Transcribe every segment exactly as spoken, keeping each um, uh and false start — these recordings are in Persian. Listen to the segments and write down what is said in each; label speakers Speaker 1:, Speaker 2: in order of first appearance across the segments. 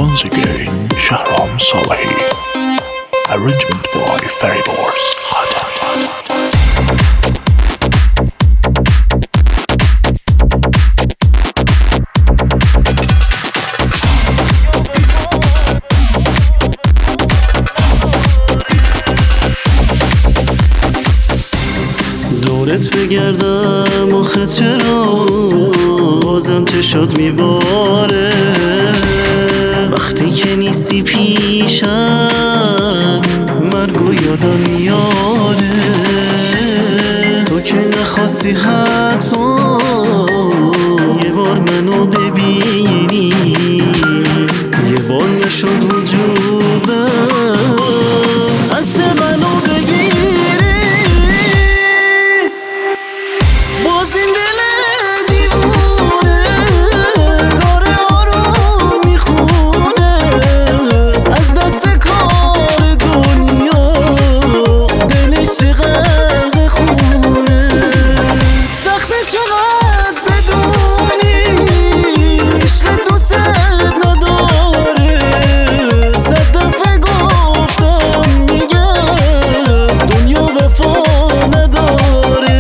Speaker 1: Once again, Shahram Salahi. Arrangement by Ferry Bars.
Speaker 2: دورت بگردم آخه چرا بازم چشات میباره وقتی که نیستی پیشم مرگ و یادم میاره تو که نخواستی حتی یه بار منو ببینی یه بار نشد وجودم قصد منو بگیری باز این دل دیوونه داره آروم میخونه از دست کار دنیا دلش چقدر خونه سخته چقدر بدونی عشق دوست نداره صد دفعه گفتم میگم دنیا وفا نداره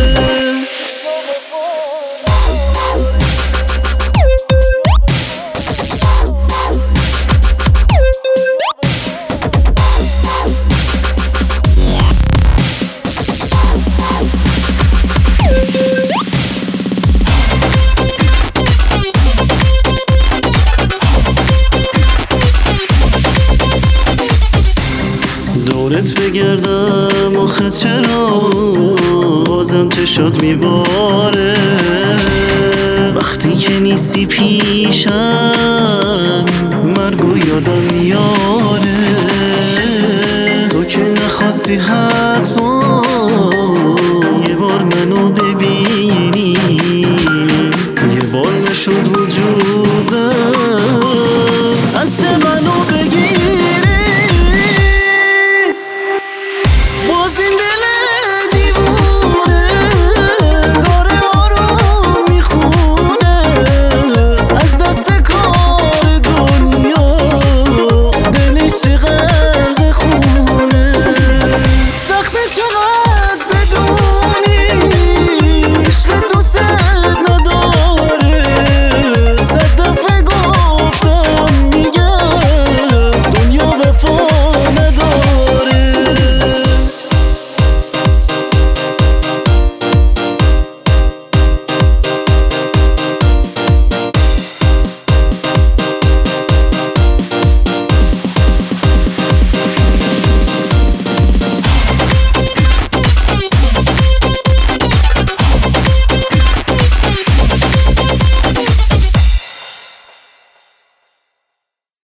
Speaker 2: دورت بگردم آخه چرا بازم چشات میباره وقتی که نیستی پیشم مرگ و یادم میاره تو که نخواستی حتی یه بار منو ببینی یه بار نشد